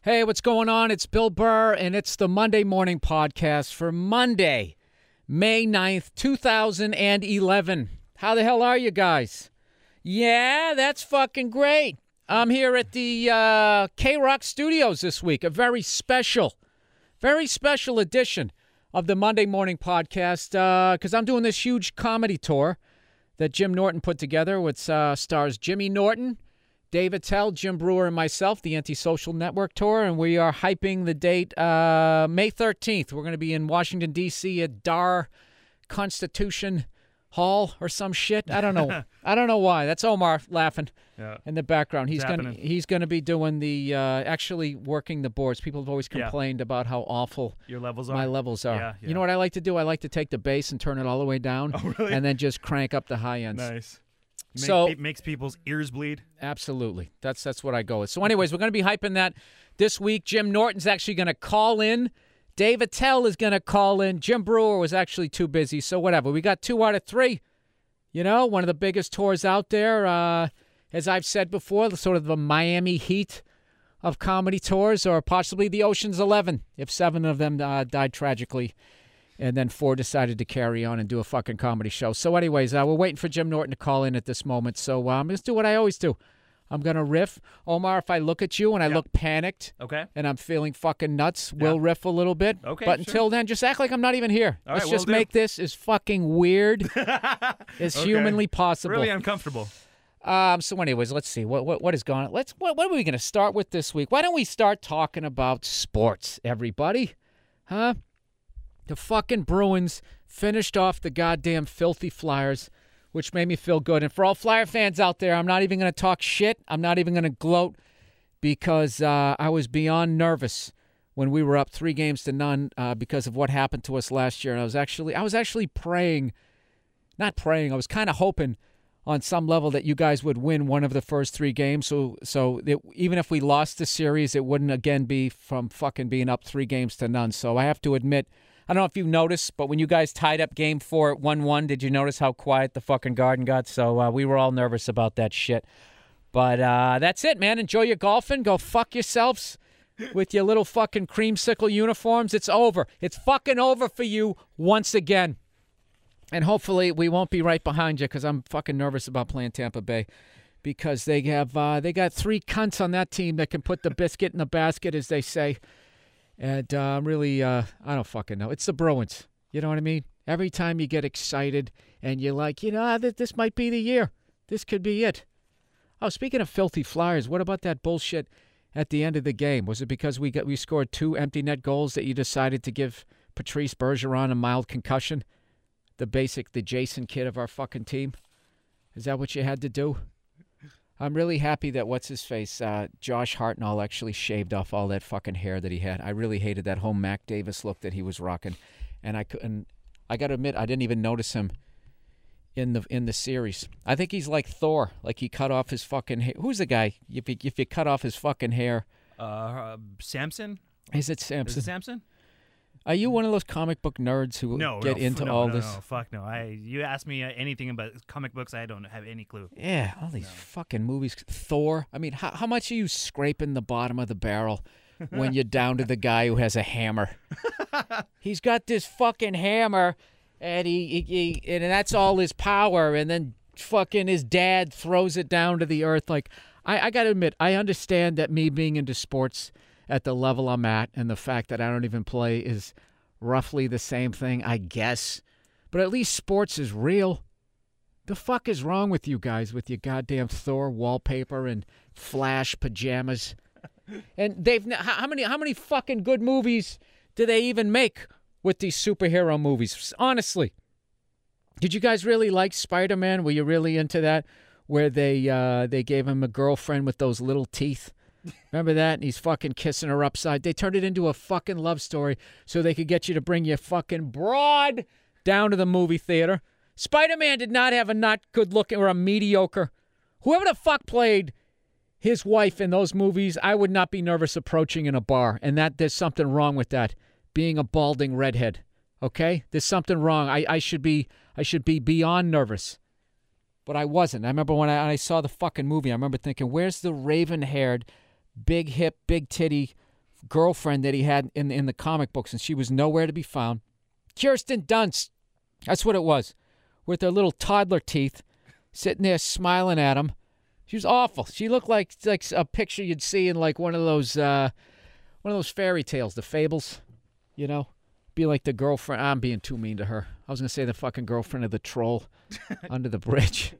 Hey, what's going on? It's Bill Burr, and it's the Monday Morning Podcast for Monday, May 9th, 2011. How the hell are you guys? Yeah, that's fucking great. I'm here at the K-Rock Studios this week, a very special edition of the Monday Morning Podcast because I'm doing this huge comedy tour that Jim Norton put together, which stars Jimmy Norton, Dave Attell, Jim Brewer, and myself, the Antisocial Network Tour, and we are hyping the date May 13th. We're going to be in Washington, D.C. at Dar Constitution Hall or some shit. I don't know. I don't know why. That's Omar laughing in the background. He's going to be doing the actually working the boards. People have always complained about how awful your levels are. My levels are. Yeah. You know what I like to do? I like to take the bass and turn it all the way down, and then just crank up the high ends. Nice. It makes people's ears bleed. Absolutely. That's what I go with. So anyways, we're going to be hyping that this week. Jim Norton's actually going to call in. Dave Attell is going to call in. Jim Brewer was actually too busy, so whatever. We got 2 out of 3. You know, one of the biggest tours out there. As I've said before, sort of the Miami Heat of comedy tours, or possibly the Ocean's 11, if 7 of them died tragically. And then 4 decided to carry on and do a fucking comedy show. So anyways, we're waiting for Jim Norton to call in at this moment. So I'm going to do what I always do. I'm going to riff. Omar, if I look at you and I look panicked and I'm feeling fucking nuts, we'll riff a little bit. Okay, but until then, just act like I'm not even here. All Let's right, just make this as fucking weird as humanly possible. Really uncomfortable. So anyways, let's see. What is going on? What are we going to start with this week? Why don't we start talking about sports, everybody? Huh? The fucking Bruins finished off the goddamn filthy Flyers, which made me feel good. And for all Flyer fans out there, I'm not even going to talk shit. I'm not even going to gloat because I was beyond nervous when we were up 3-0 because of what happened to us last year. And I was actually praying, not praying, I was kind of hoping on some level that you guys would win one of the first 3 games. So even if we lost the series, it wouldn't again be from fucking being up 3-0. So I have to admit, I don't know if you've noticed, but when you guys tied up Game 4 at 1-1, did you notice how quiet the fucking Garden got? So we were all nervous about that shit. But that's it, man. Enjoy your golfing. Go fuck yourselves with your little fucking creamsicle uniforms. It's over. It's fucking over for you once again. And hopefully we won't be right behind you because I'm fucking nervous about playing Tampa Bay because they got 3 cunts on that team that can put the biscuit in the basket, as they say. And really, I don't fucking know. It's the Bruins. You know what I mean? Every time you get excited and you're like, this might be the year. This could be it. Oh, speaking of filthy Flyers, what about that bullshit at the end of the game? Was it because we scored 2 empty net goals that you decided to give Patrice Bergeron a mild concussion? The Jason kid of our fucking team? Is that what you had to do? I'm really happy that what's-his-face, Josh Hartnell, actually shaved off all that fucking hair that he had. I really hated that whole Mac Davis look that he was rocking. And I got to admit, I didn't even notice him in the series. I think he's like Thor, like he cut off his fucking hair. Who's the guy, if you cut off his fucking hair? Samson? Is it Samson? Is it Samson? Are you one of those comic book nerds who get into all this? No, fuck no. You ask me anything about comic books, I don't have any clue. Yeah, all these fucking movies. Thor. I mean, how much are you scraping the bottom of the barrel when you're down to the guy who has a hammer? He's got this fucking hammer, and and that's all his power, and then fucking his dad throws it down to the earth. Like, I got to admit, I understand that me being into sports at the level I'm at, and the fact that I don't even play is roughly the same thing, I guess. But at least sports is real. The fuck is wrong with you guys with your goddamn Thor wallpaper and Flash pajamas? And how many fucking good movies do they even make with these superhero movies? Honestly, did you guys really like Spider-Man? Were you really into that? Where they gave him a girlfriend with those little teeth. Remember that? And he's fucking kissing her upside. They turned it into a fucking love story so they could get you to bring your fucking broad down to the movie theater. Spider-Man did not have a not good looking or a mediocre. Whoever the fuck played his wife in those movies, I would not be nervous approaching in a bar. And there's something wrong with that, being a balding redhead. Okay? There's something wrong. I should be beyond nervous. But I wasn't. I remember when I saw the fucking movie, I remember thinking, where's the raven-haired, big hip, big titty girlfriend that he had in the comic books, and she was nowhere to be found. Kirsten Dunst, that's what it was, with her little toddler teeth, sitting there smiling at him. She was awful. She looked like a picture you'd see in like one of those fairy tales, the fables, you know. Be like the girlfriend. I'm being too mean to her. I was gonna say the fucking girlfriend of the troll under the bridge.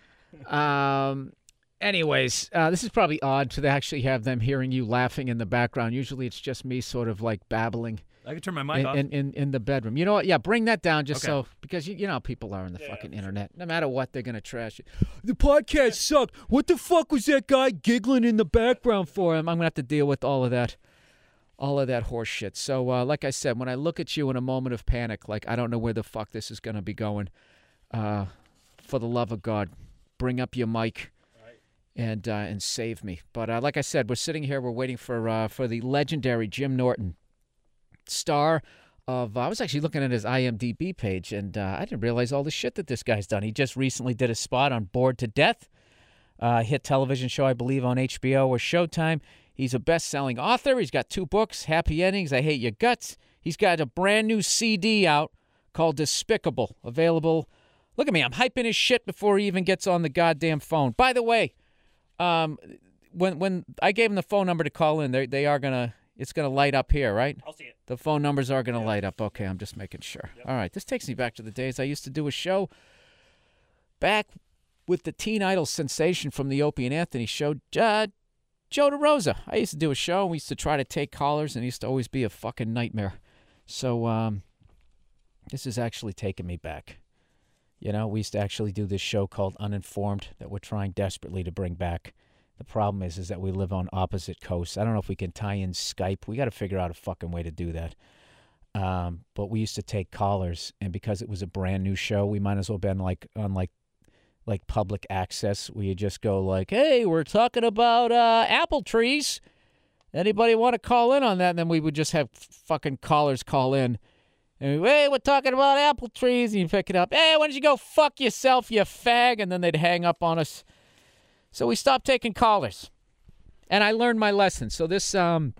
Anyways, this is probably odd to actually have them hearing you laughing in the background. Usually it's just me sort of like babbling. I can turn my mic off. In the bedroom. You know what? Yeah, bring that down just Okay. so, because you know how people are on the fucking internet. No matter what, they're going to trash it. The podcast sucked. What the fuck was that guy giggling in the background for? I'm going to have to deal with all of that horse shit. So, like I said, when I look at you in a moment of panic, like I don't know where the fuck this is going to be going, for the love of God, bring up your mic. And save me. But like I said, we're sitting here. We're waiting for the legendary Jim Norton, star of. I was actually looking at his IMDb page, and I didn't realize all the shit that this guy's done. He just recently did a spot on Bored to Death, hit television show, I believe, on HBO or Showtime. He's a best-selling author. He's got 2 books, Happy Endings, I Hate Your Guts. He's got a brand new CD out called Despicable, available. Look at me, I'm hyping his shit before he even gets on the goddamn phone. By the way. When I gave him the phone number to call in, it's gonna light up here, right? I'll see it. The phone numbers are gonna light up. Okay, I'm just making sure. Yep. All right, this takes me back to the days I used to do a show back with the teen idol sensation from the Opie and Anthony show, Joe DeRosa. I used to do a show. We used to try to take callers, and it used to always be a fucking nightmare. So this is actually taking me back. You know, we used to actually do this show called Uninformed that we're trying desperately to bring back. The problem is that we live on opposite coasts. I don't know if we can tie in Skype. We got to figure out a fucking way to do that. But we used to take callers, and because it was a brand new show, we might as well have been on public access. We just go like, "Hey, we're talking about apple trees. Anybody want to call in on that?" And then we would just have fucking callers call in. And hey, we're talking about apple trees, and you pick it up. Hey, why don't you go fuck yourself, you fag? And then they'd hang up on us. So we stopped taking callers. And I learned my lesson. So this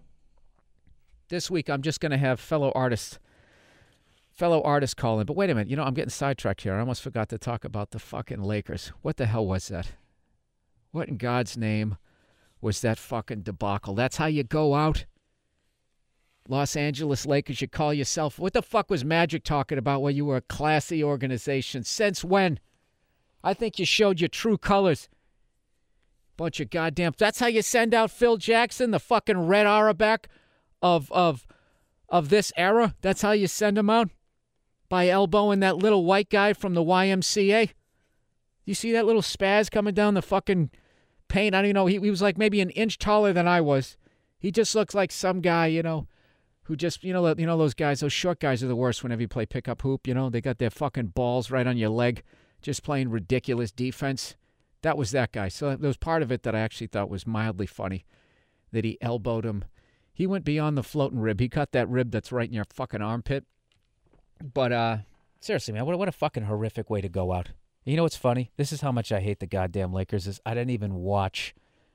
week I'm just going to have fellow artists call in. But wait a minute. You know, I'm getting sidetracked here. I almost forgot to talk about the fucking Lakers. What the hell was that? What in God's name was that fucking debacle? That's how you go out? Los Angeles Lakers, you call yourself. What the fuck was Magic talking about when you were a classy organization? Since when? I think you showed your true colors. Bunch of goddamn. That's how you send out Phil Jackson, the fucking Red Auerbach of this era. That's how you send him out? By elbowing that little white guy from the YMCA. You see that little spaz coming down the fucking paint? I don't even know. He was like maybe an inch taller than I was. He just looks like some guy, you know. Who just, you know those guys, those short guys are the worst whenever you play pickup hoop, you know? They got their fucking balls right on your leg, just playing ridiculous defense. That was that guy. So there was part of it that I actually thought was mildly funny, that he elbowed him. He went beyond the floating rib. He cut that rib that's right in your fucking armpit. But seriously, man, what a fucking horrific way to go out. You know what's funny? This is how much I hate the goddamn Lakers. Is I didn't even watch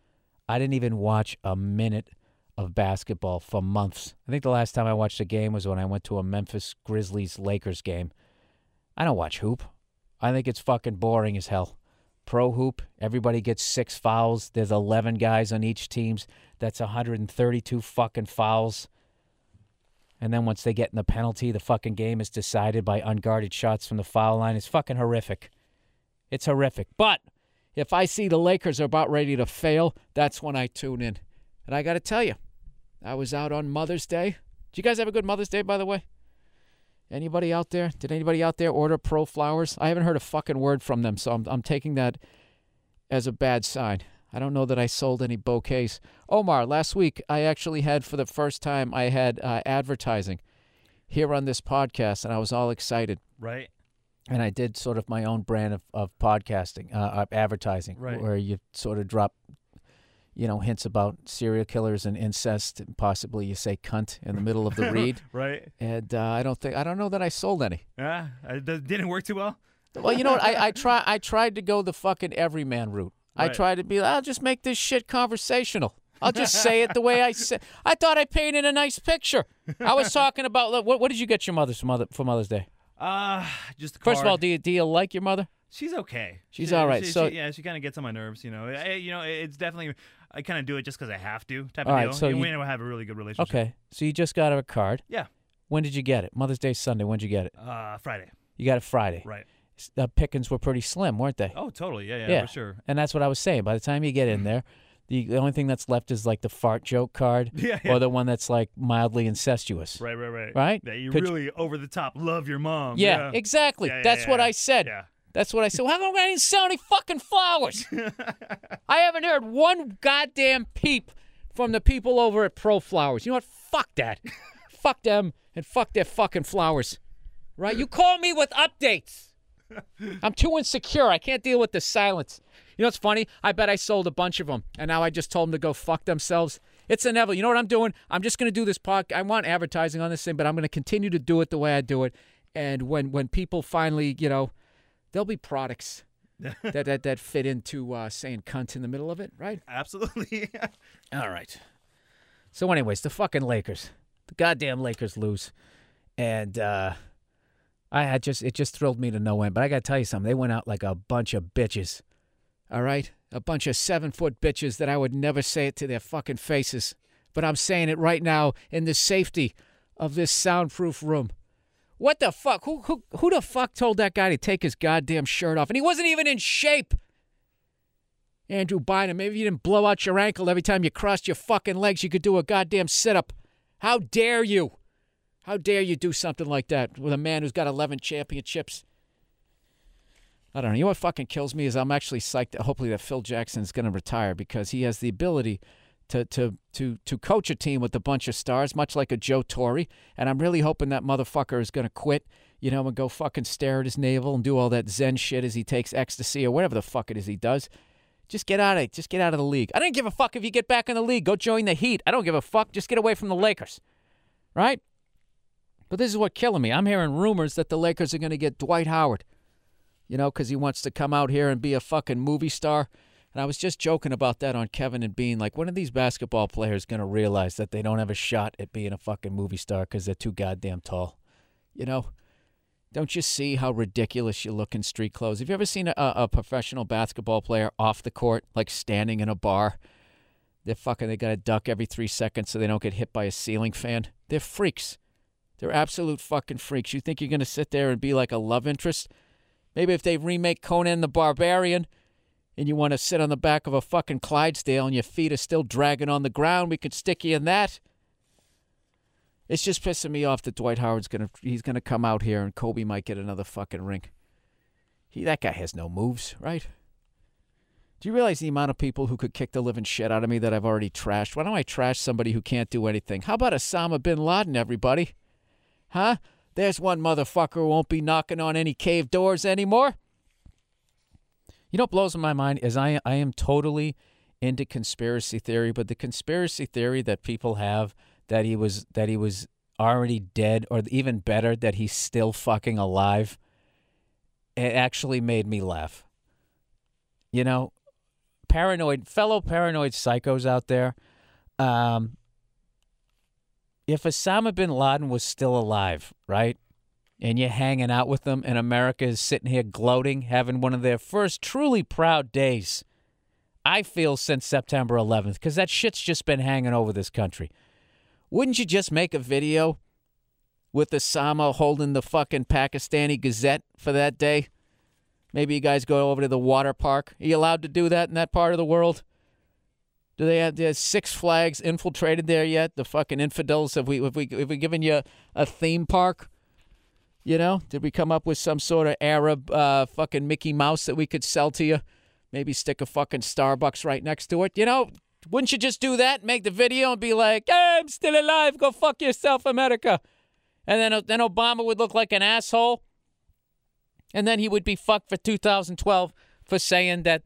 a minute of basketball for months. I think the last time I watched a game was when I went to a Memphis Grizzlies-Lakers game. I don't watch hoop. I think it's fucking boring as hell. Pro hoop, everybody gets 6 fouls. There's 11 guys on each team. That's 132 fucking fouls. And then once they get in the penalty, the fucking game is decided by unguarded shots from the foul line. It's fucking horrific. It's horrific. But if I see the Lakers are about ready to fail, that's when I tune in. And I got to tell you, I was out on Mother's Day. Did you guys have a good Mother's Day, by the way? Anybody out there? Did anybody out there order Pro Flowers? I haven't heard a fucking word from them, so I'm taking that as a bad sign. I don't know that I sold any bouquets. Omar, last week I actually had, for the first time, I had advertising here on this podcast, and I was all excited. Right. And I did sort of my own brand of podcasting, advertising, right, where you sort of drop, hints about serial killers and incest, and possibly you say cunt in the middle of the read. Right. And I don't know that I sold any. Yeah, it didn't work too well. Well, you know what? I tried to go the fucking everyman route. Right. I tried to be, I'll just make this shit conversational. I'll just say it the way I say. I thought I painted a nice picture. I was talking about what did you get your mother for Mother's Day? Just a card. First of all, do you like your mother? She's okay. She's all right. She kind of gets on my nerves. It's definitely. I kind of do it just because I have to. Type All of right, deal. so we don't have a really good relationship. Okay, so you just got her a card. Yeah. When did you get it? Mother's Day Sunday. When did you get it? Friday. You got it Friday. Right. The pickings were pretty slim, weren't they? Oh, totally. Yeah, for sure. And that's what I was saying. By the time you get in there, the only thing that's left is like the fart joke card, or the one that's like mildly incestuous. Right. Right? Yeah, you really over the top love your mom. Yeah, exactly. That's what I said. Yeah. That's what I said. Well, how come I didn't sell any fucking flowers? I haven't heard one goddamn peep from the people over at Pro Flowers. You know what? Fuck that. Fuck them and fuck their fucking flowers. Right? You call me with updates. I'm too insecure. I can't deal with the silence. You know what's funny? I bet I sold a bunch of them, and now I just told them to go fuck themselves. It's inevitable. You know what I'm doing? I'm just going to do this podcast. I want advertising on this thing, but I'm going to continue to do it the way I do it. And when people finally, there'll be products that fit into saying cunt in the middle of it, right? Absolutely. All right. So anyways, the fucking Lakers. The goddamn Lakers lose. And it just thrilled me to no end. But I got to tell you something. They went out like a bunch of bitches. All right? A bunch of 7-foot bitches that I would never say it to their fucking faces. But I'm saying it right now in the safety of this soundproof room. What the fuck? Who the fuck told that guy to take his goddamn shirt off? And he wasn't even in shape. Andrew Bynum, maybe you didn't blow out your ankle every time you crossed your fucking legs. You could do a goddamn sit-up. How dare you? How dare you do something like that with a man who's got 11 championships? I don't know. You know what fucking kills me is I'm actually psyched hopefully that Phil Jackson's going to retire because he has the ability to coach a team with a bunch of stars, much like a Joe Torre. And I'm really hoping that motherfucker is going to quit, and go fucking stare at his navel and do all that Zen shit as he takes ecstasy or whatever the fuck it is he does. Just get out of it. Just get out of the league. I don't give a fuck if you get back in the league. Go join the Heat. I don't give a fuck. Just get away from the Lakers. Right? But this is what's killing me. I'm hearing rumors that the Lakers are going to get Dwight Howard, because he wants to come out here and be a fucking movie star. And I was just joking about that on Kevin and Bean. Like, when are these basketball players going to realize that they don't have a shot at being a fucking movie star because they're too goddamn tall? Don't you see how ridiculous you look in street clothes? Have you ever seen a professional basketball player off the court, like standing in a bar? They got to duck every 3 seconds so they don't get hit by a ceiling fan. They're freaks. They're absolute fucking freaks. You think you're going to sit there and be like a love interest? Maybe if they remake Conan the Barbarian and you want to sit on the back of a fucking Clydesdale and your feet are still dragging on the ground, we could stick you in that. It's just pissing me off that Dwight Howard's he's gonna come out here and Kobe might get another fucking ring. That guy has no moves, right? Do you realize the amount of people who could kick the living shit out of me that I've already trashed? Why don't I trash somebody who can't do anything? How about Osama bin Laden, everybody? Huh? There's one motherfucker who won't be knocking on any cave doors anymore. You know what blows my mind is I am totally into conspiracy theory, but the conspiracy theory that people have that he was already dead, or even better, that he's still fucking alive, it actually made me laugh. Fellow paranoid psychos out there, if Osama bin Laden was still alive, right, and you're hanging out with them, and America is sitting here gloating, having one of their first truly proud days, I feel, since September 11th, because that shit's just been hanging over this country. Wouldn't you just make a video with Osama holding the fucking Pakistani Gazette for that day? Maybe you guys go over to the water park. Are you allowed to do that in that part of the world? Do they have there's Six Flags infiltrated there yet? The fucking infidels, have we given you a theme park? Did we come up with some sort of Arab fucking Mickey Mouse that we could sell to you? Maybe stick a fucking Starbucks right next to it. Wouldn't you just do that, make the video, and be like, hey, I'm still alive, go fuck yourself, America. And then Obama would look like an asshole. And then he would be fucked for 2012 for saying that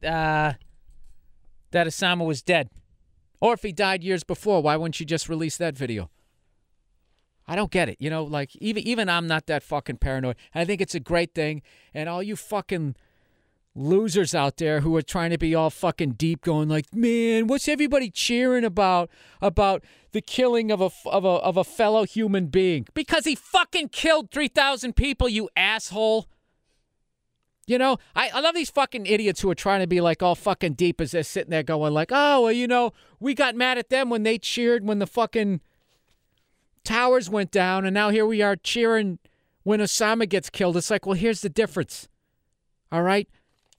Osama was dead. Or if he died years before, why wouldn't you just release that video? I don't get it. Even I'm not that fucking paranoid. And I think it's a great thing. And all you fucking losers out there who are trying to be all fucking deep, going like, man, what's everybody cheering about the killing of a fellow human being? Because he fucking killed 3,000 people, you asshole. You know, I love these fucking idiots who are trying to be like all fucking deep as they're sitting there going like, oh, well, you know, we got mad at them when they cheered when the fucking towers went down, and now here we are cheering when Osama gets killed. It's like, well, here's the difference. All right?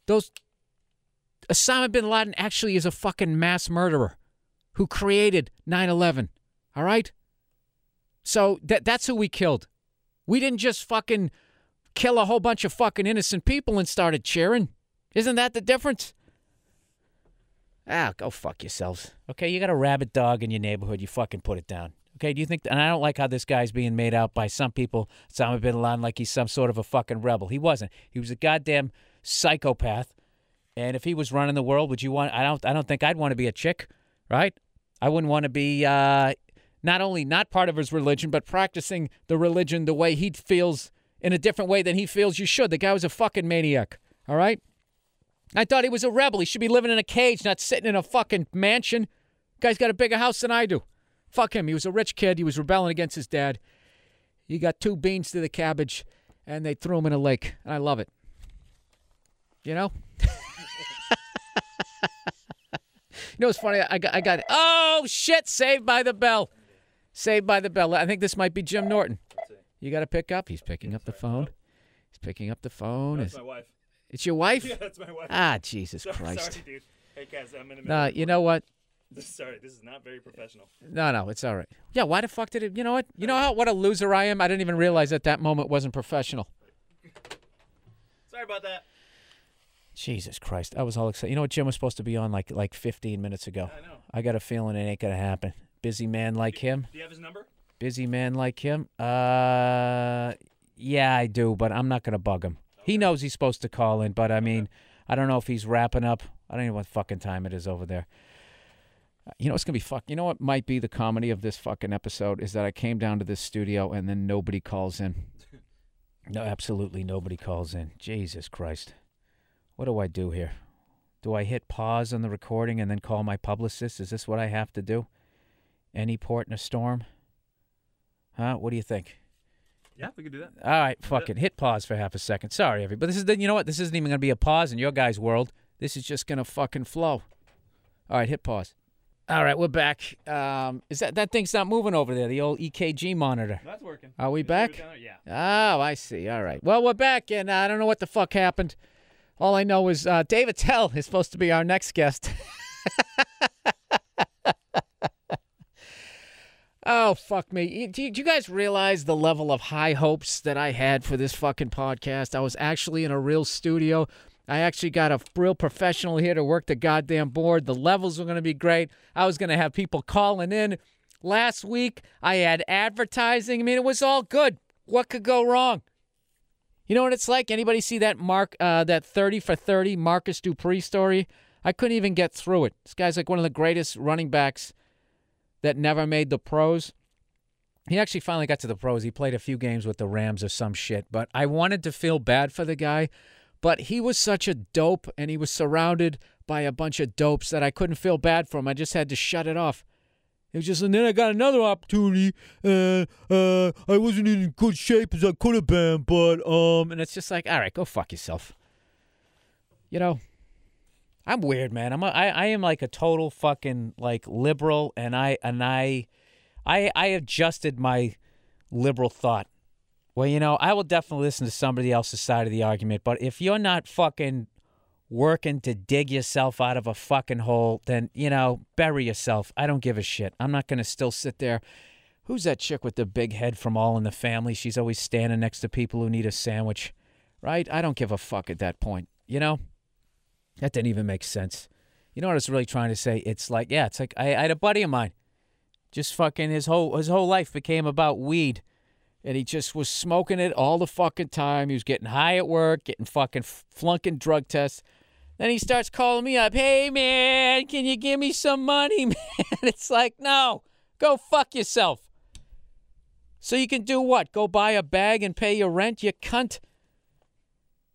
Osama bin Laden actually is a fucking mass murderer who created 9/11. All right? So that's who we killed. We didn't just fucking kill a whole bunch of fucking innocent people and started cheering. Isn't that the difference? Go fuck yourselves. Okay, you got a rabid dog in your neighborhood, you fucking put it down. Okay, do you think, and I don't like how this guy's being made out by some people, Osama bin Laden, like he's some sort of a fucking rebel. He wasn't. He was a goddamn psychopath. And if he was running the world, would you want, I don't think I'd want to be a chick, right? I wouldn't want to be not only not part of his religion, but practicing the religion the way he feels, in a different way than he feels you should. The guy was a fucking maniac, all right? I thought he was a rebel. He should be living in a cage, not sitting in a fucking mansion. Guy's got a bigger house than I do. Fuck him. He was a rich kid. He was rebelling against his dad. He got 2 beans to the cabbage, and they threw him in a lake. And I love it. You know? You know what's funny? I got oh, shit, Saved by the Bell. Saved by the Bell. I think this might be Jim Norton. You got to pick up. He's picking up the phone. He's picking up the phone. That's my wife. It's your wife? Yeah, that's my wife. Ah, Jesus Christ. Sorry, dude. Hey, Kaz, I'm in the middle. You know what? Sorry, this is not very professional. No, it's all right. Yeah, why the fuck did it? You know what? You know what a loser I am? I didn't even realize at that moment wasn't professional. Sorry about that. Jesus Christ. I was all excited. You know what? Jim was supposed to be on like 15 minutes ago. I know. I got a feeling it ain't going to happen. Busy man like him. Do you have his number? Busy man like him? Yeah, I do, but I'm not going to bug him. Okay. He knows he's supposed to call in, but I mean, I don't know if he's wrapping up. I don't know what fucking time it is over there. You know, it's going to be You know what might be the comedy of this fucking episode is that I came down to this studio and then nobody calls in. No, absolutely nobody calls in. Jesus Christ. What do I do here? Do I hit pause on the recording and then call my publicist? Is this what I have to do? Any port in a storm? Huh? What do you think? Yeah, we could do that. All right, fuck it. Hit pause for half a second. Sorry, everybody. You know what? This isn't even going to be a pause in your guys' world. This is just going to fucking flow. All right, hit pause. All right, we're back. Is that thing's not moving over there? The old EKG monitor. That's working. Are we back? Yeah. Oh, I see. All right. Well, we're back, and I don't know what the fuck happened. All I know is Dave Attell is supposed to be our next guest. Oh, fuck me. Do you guys realize the level of high hopes that I had for this fucking podcast? I was actually in a real studio. I actually got a real professional here to work the goddamn board. The levels were going to be great. I was going to have people calling in. Last week, I had advertising. I mean, it was all good. What could go wrong? You know what it's like? Anybody see that that 30 for 30 Marcus Dupree story? I couldn't even get through it. This guy's like one of the greatest running backs that never made the pros. He actually finally got to the pros. He played a few games with the Rams or some shit. But I wanted to feel bad for the guy. But he was such a dope, and he was surrounded by a bunch of dopes that I couldn't feel bad for him. I just had to shut it off. It was just, and then I got another opportunity, and I wasn't in good shape as I could have been, but, and it's just like, all right, go fuck yourself. You know, I'm weird, man. I am like a total fucking, like, liberal, and I adjusted my liberal thought. Well, you know, I will definitely listen to somebody else's side of the argument, but if you're not fucking working to dig yourself out of a fucking hole, then, you know, bury yourself. I don't give a shit. I'm not going to still sit there. Who's that chick with the big head from All in the Family? She's always standing next to people who need a sandwich, right? I don't give a fuck at that point, you know? That didn't even make sense. You know what I was really trying to say? It's like, yeah, it's like I had a buddy of mine. Just fucking his whole life became about weed. And he just was smoking it all the fucking time. He was getting high at work, getting fucking flunking drug tests. Then he starts calling me up. Hey, man, can you give me some money, man? It's like, no, go fuck yourself. So you can do what? Go buy a bag and pay your rent, you cunt?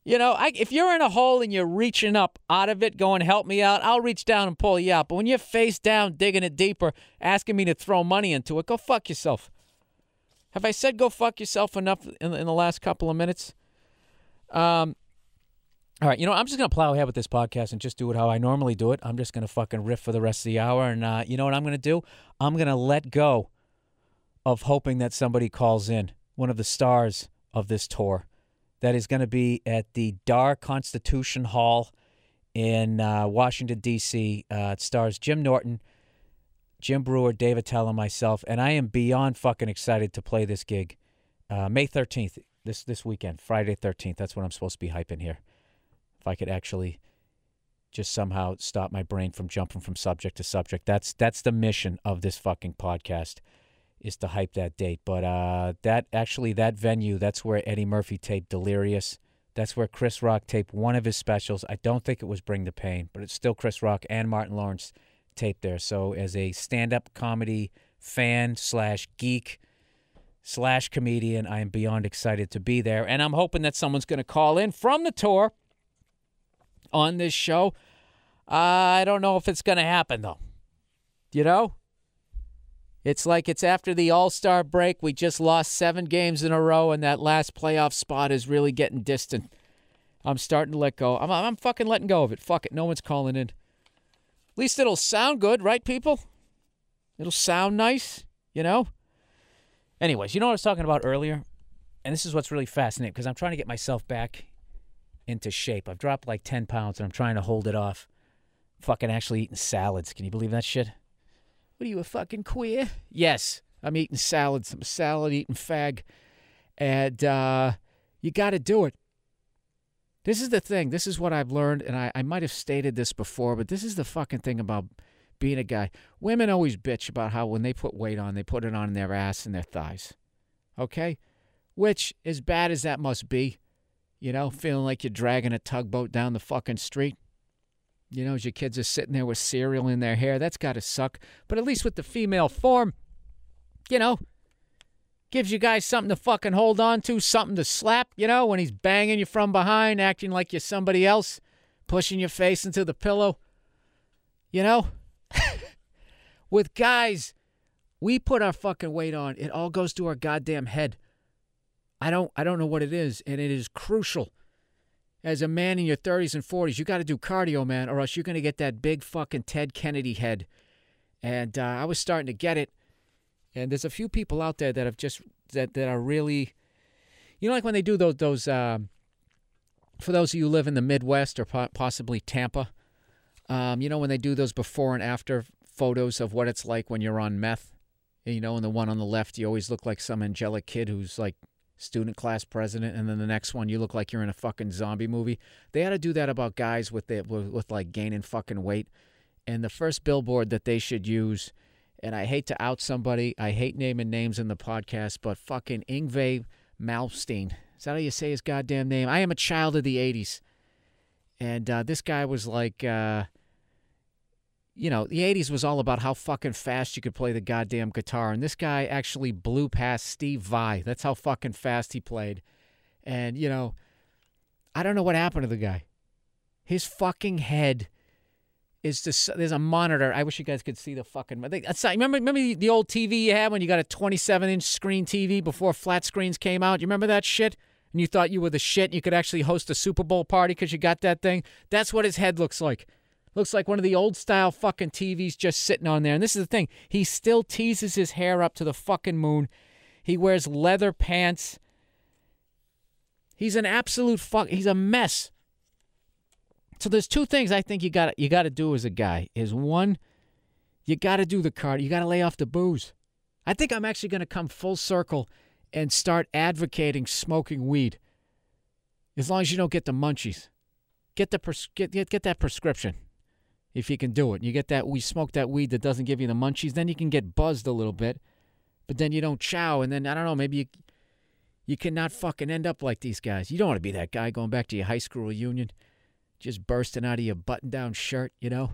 You know, if you're in a hole and you're reaching up out of it, going, help me out, I'll reach down and pull you out. But when you're face down, digging it deeper, asking me to throw money into it, go fuck yourself. Have I said go fuck yourself enough in the last couple of minutes? All right, you know, I'm just going to plow ahead with this podcast and just do it how I normally do it. I'm just going to fucking riff for the rest of the hour. And you know what I'm going to do? I'm going to let go of hoping that somebody calls in, one of the stars of this tour. That is going to be at the Dar Constitution Hall in Washington, D.C. It stars Jim Norton, Jim Brewer, Dave Attell, and myself. And I am beyond fucking excited to play this gig. May 13th, this weekend, Friday 13th. That's what I'm supposed to be hyping here. If I could actually just somehow stop my brain from jumping from subject to subject. That's the mission of this fucking podcast, is to hype that date. But that venue, that's where Eddie Murphy taped Delirious. That's where Chris Rock taped one of his specials. I don't think it was Bring the Pain, but it's still Chris Rock and Martin Lawrence taped there. So as a stand-up comedy fan / geek / comedian, I am beyond excited to be there. And I'm hoping that someone's going to call in from the tour on this show. I don't know if it's going to happen, though. You know? It's like it's after the All-Star break. We just lost 7 games in a row, and that last playoff spot is really getting distant. I'm starting to let go. I'm fucking letting go of it. Fuck it. No one's calling in. At least it'll sound good, right, people? It'll sound nice, you know? Anyways, you know what I was talking about earlier? And this is what's really fascinating, because I'm trying to get myself back into shape. I've dropped like 10 pounds, and I'm trying to hold it off. Fucking actually eating salads. Can you believe that shit? What are you, a fucking queer? Yes, I'm eating salads. I'm a salad-eating fag. And you got to do it. This is the thing. This is what I've learned, and I might have stated this before, but this is the fucking thing about being a guy. Women always bitch about how when they put weight on, they put it on their ass and their thighs. Okay? Which, as bad as that must be, you know, feeling like you're dragging a tugboat down the fucking street. You know, as your kids are sitting there with cereal in their hair, that's got to suck. But at least with the female form, you know, gives you guys something to fucking hold on to, something to slap, you know, when he's banging you from behind, acting like you're somebody else, pushing your face into the pillow. You know? With guys, we put our fucking weight on. It all goes to our goddamn head. I don't know what it is, and it is crucial. As a man in your 30s and 40s, you got to do cardio, man, or else you're going to get that big fucking Ted Kennedy head. And I was starting to get it. And there's a few people out there that have just that are really, you know, like when they do those for those of you who live in the Midwest or possibly Tampa, you know, when they do those before and after photos of what it's like when you're on meth. You know, and the one on the left, you always look like some angelic kid who's like student class president, and then the next one you look like you're in a fucking zombie movie. They had to do that about guys with like gaining fucking weight. And the first billboard that they should use, and I hate to out somebody, I hate naming names in the podcast, but fucking Yngwie Malmsteen. Is that how you say his goddamn name? I am a child of the 80s. And this guy was like, you know, the 80s was all about how fucking fast you could play the goddamn guitar. And this guy actually blew past Steve Vai. That's how fucking fast he played. And, you know, I don't know what happened to the guy. His fucking head is just, there's a monitor. I wish you guys could see the fucking, remember the old TV you had when you got a 27-inch screen TV before flat screens came out? You remember that shit? And you thought you were the shit and you could actually host a Super Bowl party because you got that thing? That's what his head looks like. Looks like one of the old-style fucking TVs just sitting on there. And this is the thing. He still teases his hair up to the fucking moon. He wears leather pants. He's an absolute he's a mess. So there's 2 things I think you got to do as a guy. Is one, you got to do the cardio. You got to lay off the booze. I think I'm actually going to come full circle and start advocating smoking weed. As long as you don't get the munchies. Get that prescription. If you can do it. You get that, we smoke that weed that doesn't give you the munchies, then you can get buzzed a little bit, but then you don't chow, and then, I don't know, maybe you cannot fucking end up like these guys. You don't want to be that guy going back to your high school reunion, just bursting out of your button-down shirt, you know?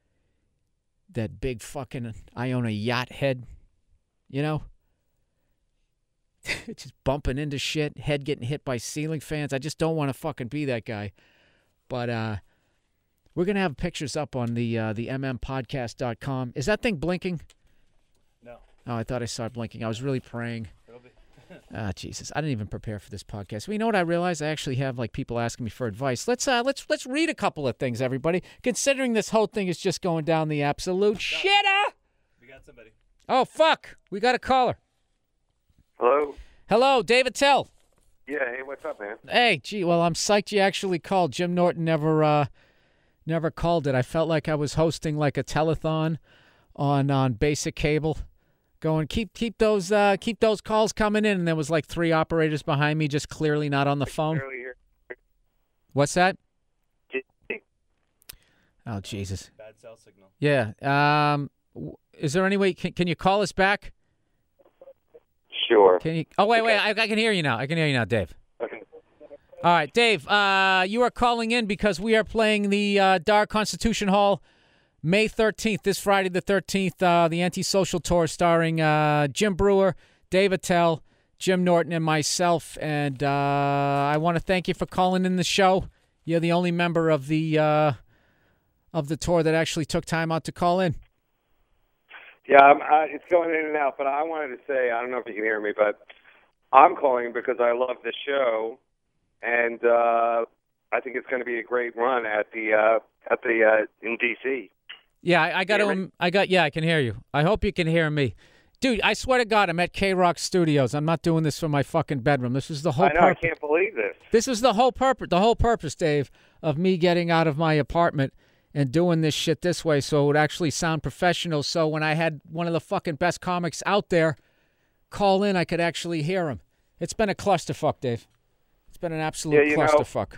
That big fucking, I own a yacht head, you know? just bumping into shit, head getting hit by ceiling fans. I just don't want to fucking be that guy. But we're going to have pictures up on the mmpodcast.com. Is that thing blinking? No. Oh, I thought I saw it blinking. I was really praying. It'll be. Jesus, I didn't even prepare for this podcast. Well, you know what I realized? I actually have like people asking me for advice. Let's read a couple of things, everybody. Considering this whole thing is just going down the absolute shitter. We got somebody. Oh fuck, we got a caller. Hello? Hello, David Tell. Yeah, hey, what's up, man? Hey, gee, well, I'm psyched you actually called. Jim Norton never called it. I felt like I was hosting like a telethon on basic cable. Going, keep those calls coming in, and there was like 3 operators behind me, just clearly not on the phone. What's that? Oh Jesus! Bad cell signal. Yeah. Is there any way? Can you call us back? Sure. Can you? Oh wait. I can hear you now. I can hear you now, Dave. Okay. All right, Dave. You are calling in because we are playing the Dar Constitution Hall. May 13th, this Friday the 13th, the Antisocial Tour starring Jim Breuer, Dave Attell, Jim Norton, and myself. And I want to thank you for calling in the show. You're the only member of the tour that actually took time out to call in. Yeah, it's going in and out, but I wanted to say, I don't know if you can hear me, but I'm calling because I love the show, and I think it's going to be a great run at the in D.C. Yeah, I can hear you. I hope you can hear me. Dude, I swear to God, I'm at K-Rock Studios. I'm not doing this from my fucking bedroom. This is the whole purpose. I can't believe this. This is the whole purpose, Dave, of me getting out of my apartment and doing this shit this way so it would actually sound professional. So when I had one of the fucking best comics out there call in, I could actually hear him. It's been a clusterfuck, Dave. It's been an absolute clusterfuck.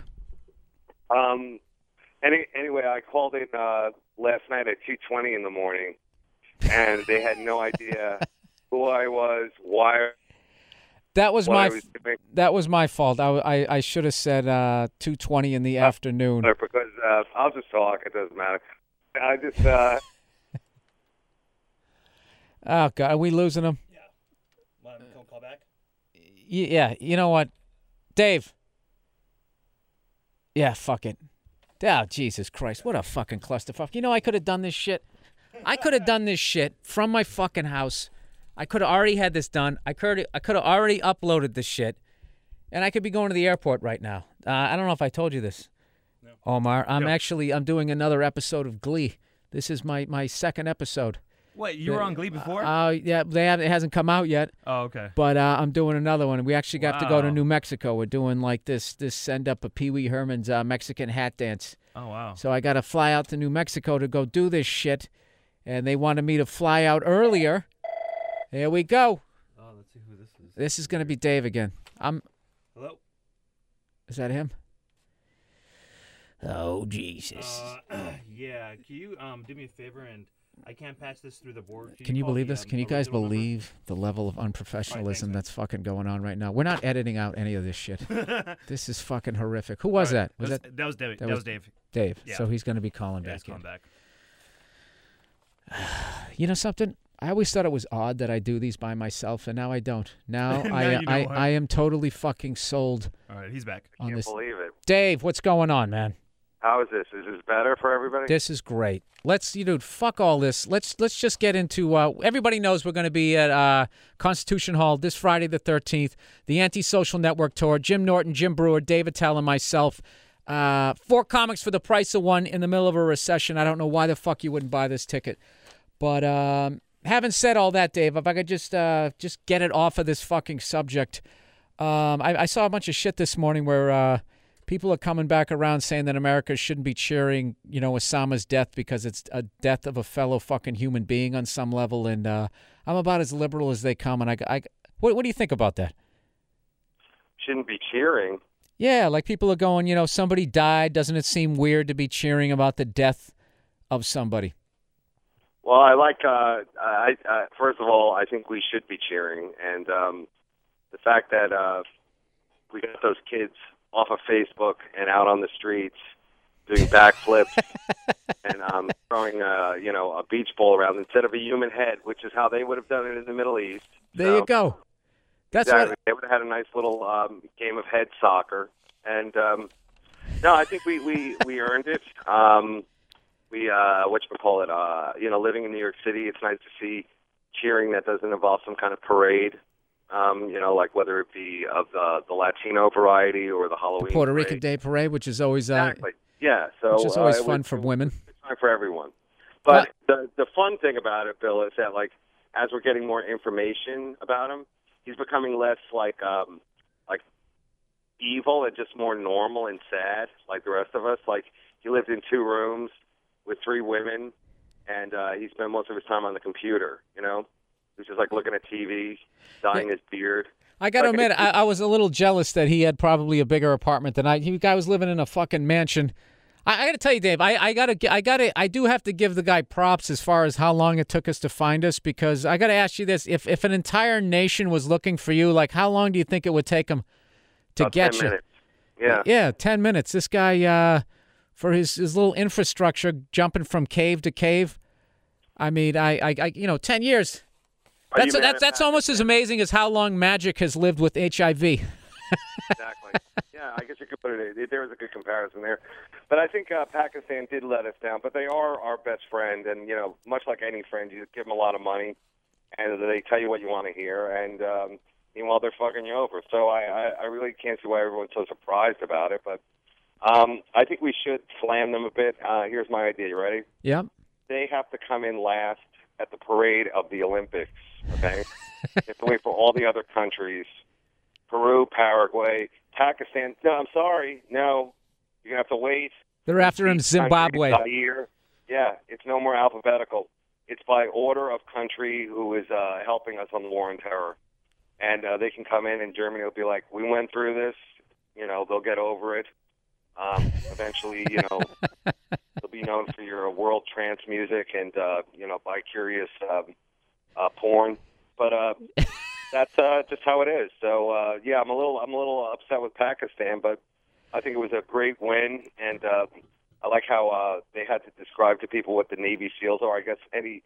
Anyway, I called in last night at 2:20 in the morning, and they had no idea who I was, why. That was my fault. I should have said 2:20 in the afternoon. Because I'll just talk. It doesn't matter. I just. Oh God, are we losing him? Yeah. Want him to call back? Yeah. You know what, Dave? Yeah, fuck it. Oh, Jesus Christ. What a fucking clusterfuck. You know, I could have done this shit. From my fucking house. I could have already had this done. I could have already uploaded this shit. And I could be going to the airport right now. I don't know if I told you this, no. Omar. I'm doing another episode of Glee. This is my second episode. Wait, you were on Glee before? Yeah, it hasn't come out yet. Oh, okay. But I'm doing another one. We actually got to go to New Mexico. We're doing like this send up of Pee Wee Herman's Mexican hat dance. Oh, wow. So I got to fly out to New Mexico to go do this shit. And they wanted me to fly out earlier. Here we go. Oh, let's see who this is. This is going to be Dave again. Hello? Is that him? Oh, Jesus. Yeah. Can you do me a favor and... I can't patch this through the board. Can you believe this? Can you guys believe the level of unprofessionalism that's fucking going on right now? We're not editing out any of this shit. This is fucking horrific. Who was that? That was Dave. That was Dave. Dave. Yeah. So he's going to be calling back. He's calling back. You know something? I always thought it was odd that I do these by myself, and now I don't. Now, I am totally fucking sold. All right, he's back. I can't believe it. Dave, what's going on, man? How is this? Is this better for everybody? This is great. Fuck all this. Let's just get into. Everybody knows we're going to be at Constitution Hall this Friday the 13th. The Antisocial Network tour. Jim Norton, Jim Breuer, Dave Attell, and myself. 4 comics for the price of 1 in the middle of a recession. I don't know why the fuck you wouldn't buy this ticket, but having said all that, Dave, if I could just get it off of this fucking subject. I saw a bunch of shit this morning where. People are coming back around saying that America shouldn't be cheering, Osama's death because it's a death of a fellow fucking human being on some level. And I'm about as liberal as they come. And what do you think about that? Shouldn't be cheering. Yeah, like people are going, somebody died. Doesn't it seem weird to be cheering about the death of somebody? Well, I like. First of all, I think we should be cheering, and the fact that we got those kids off of Facebook and out on the streets doing backflips and throwing a beach ball around instead of a human head, which is how they would have done it in the Middle East. There you go. That's exactly. what. They would have had a nice little game of head soccer, and no, I think we earned it. Living in New York City, it's nice to see cheering that doesn't involve some kind of parade. Like whether it be of the Latino variety or the Halloween Puerto parade. Rican Day Parade, which is always Exactly. Yeah. So which is always it fun was- for women. It's fun for everyone. But the fun thing about it, Bill, is that like as we're getting more information about him, he's becoming less like evil and just more normal and sad, like the rest of us. Like he lived in 2 rooms with 3 women, and he spent most of his time on the computer. You know, he was just like looking at TV, dyeing his beard. I got to admit, I was a little jealous that he had probably a bigger apartment than I. The guy was living in a fucking mansion. I got to tell you, Dave, I do have to give the guy props as far as how long it took us to find us, because I got to ask you this: if an entire nation was looking for you, like how long do you think it would take them to About get 10 you? minutes. Yeah. Yeah, 10 minutes. This guy, for his little infrastructure, jumping from cave to cave. I mean, 10 years. Are you mad at That's that? almost as amazing as how long Magic has lived with HIV. Exactly. Yeah, I guess you could put it. There was a good comparison there, but I think Pakistan did let us down. But they are our best friend, and much like any friend, you give them a lot of money, and they tell you what you want to hear, and meanwhile they're fucking you over. So I really can't see why everyone's so surprised about it. But I think we should slam them a bit. Here's my idea. You ready? Yeah. They have to come in last at the parade of the Olympics. Okay, they have to wait for all the other countries. Peru, Paraguay, Pakistan. No, I'm sorry. No, you're going to have to wait. They're after him, Zimbabwe. Zaire. Yeah, it's no more alphabetical. It's by order of country who is helping us on the war on terror. And they can come in, and Germany will be like, we went through this. They'll get over it. Eventually, you'll be known for your world trance music and, bi-curious porn. But that's just how it is. So I'm a little upset with Pakistan, but I think it was a great win, and I like how they had to describe to people what the Navy SEALs are. I guess any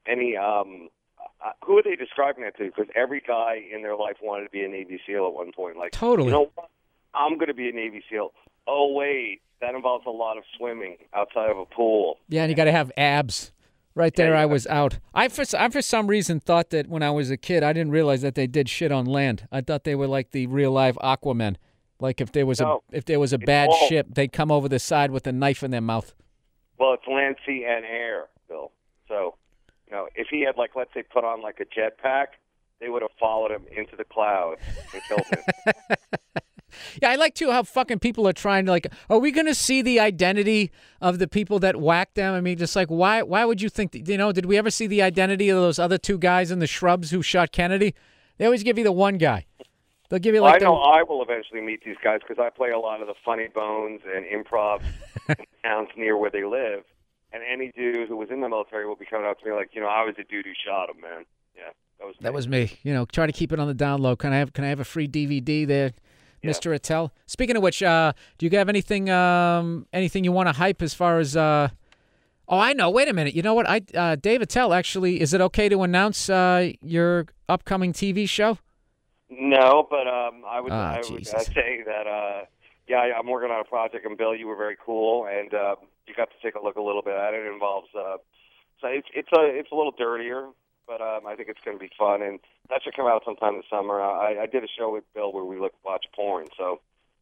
who are they describing it to? Because every guy in their life wanted to be a Navy SEAL at one point. Like, Totally. You know what? I'm going to be a Navy SEAL. Oh wait, that involves a lot of swimming outside of a pool. Yeah, and you got to have abs. Right there, Yeah, I was out. I for some reason thought that when I was a kid, I didn't realize that they did shit on land. I thought they were like the real live Aquaman. Like if there was a bad all- ship, they'd come over the side with a knife in their mouth. Well, it's land, sea, and air, Bill. So, if he had, let's say, put on, a jetpack, they would have followed him into the clouds and killed him. Yeah, I like too how fucking people are trying to are we going to see the identity of the people that whacked them? I mean, just why would you think, did we ever see the identity of those other 2 guys in the shrubs who shot Kennedy? They always give you the one guy. They'll give you I know I will eventually meet these guys because I play a lot of the funny bones and improv in towns near where they live. And any dude who was in the military will be coming up to me like, I was the dude who shot him, man. Yeah, That was me. Try to keep it on the down low. Can I have a free DVD there, Mr. Attell? Speaking of which, do you have anything you want to hype as far as? Oh, I know. Wait a minute. You know what? Dave Attell. Actually, is it okay to announce your upcoming TV show? No, but I would Jesus. say that I'm working on a project, and Bill, you were very cool, and you got to take a look a little bit at it. It involves so it's a little dirtier, but I think it's going to be fun, and that should come out sometime this summer. I did a show with Bill where we watch porn, so